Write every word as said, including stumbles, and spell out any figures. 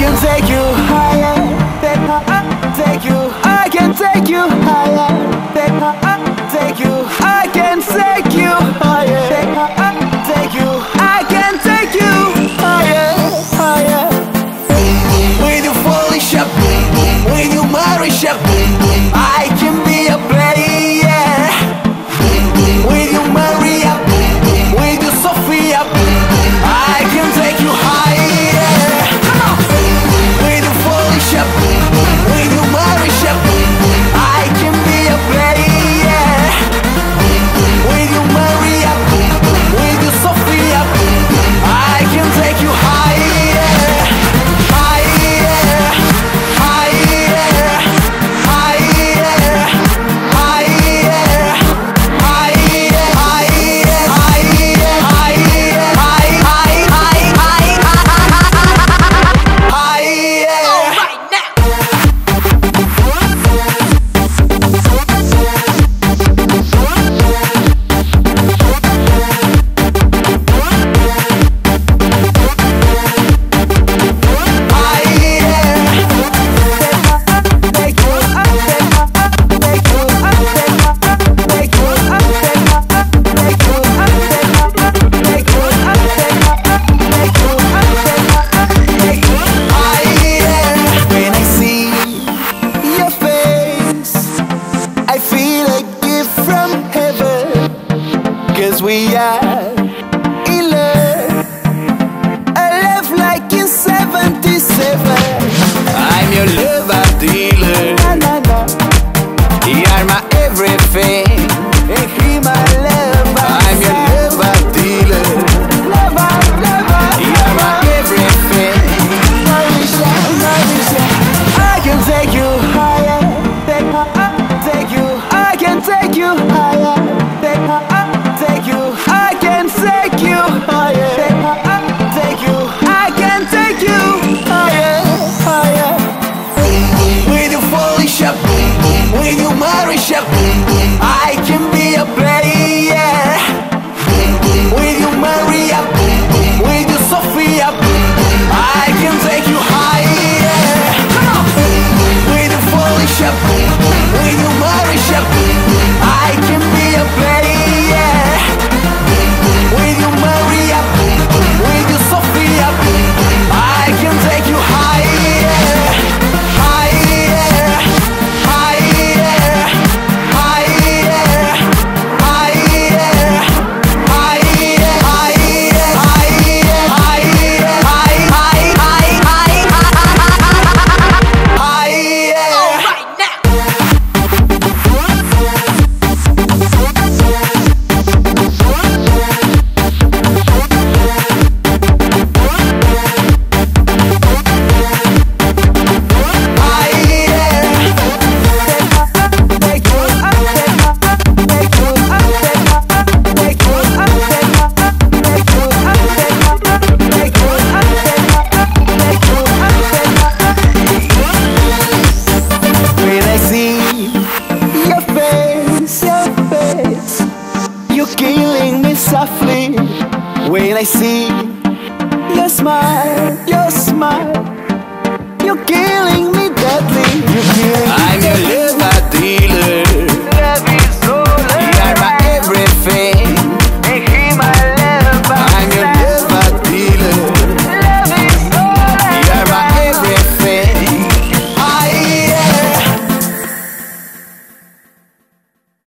can take you higher, take, take you. I can take you higher, take, take you. I can take you higher, take, take you. I can take you higher, higher. When you fall in shop, when you marry shop, I can be a player. When you marry up, when you Sophia, I can take you higher. When you fall in shop, when you marry shop, I can be a player. When you marry up, when you Sophia, I can take you higher, higher, higher, higher, higher, higher, higher, we are in love, a love like in seventy-seven. I'm your lover dealer, na, na, na. You are my everything, and he my lover. I'm your lover dealer, lover, lover. You are my everything, Marisha, Marisha. I can take you higher, take, take you. I can take you higher, take, take you. I can take you higher, take, take you. I can take you higher, higher. When you fall in shop, when you marry shop, I can be a player. When you marry up, when you Sophia, I can take you higher. When you fall in shop, when you marry shop, I can be a player. When you marry up, when you Sophia, I can take you higher, higher, higher, higher, higher, higher, higher, higher, softly. When I see your smile, your smile, you're killing me deadly. You're killing me. I'm your lover dealer.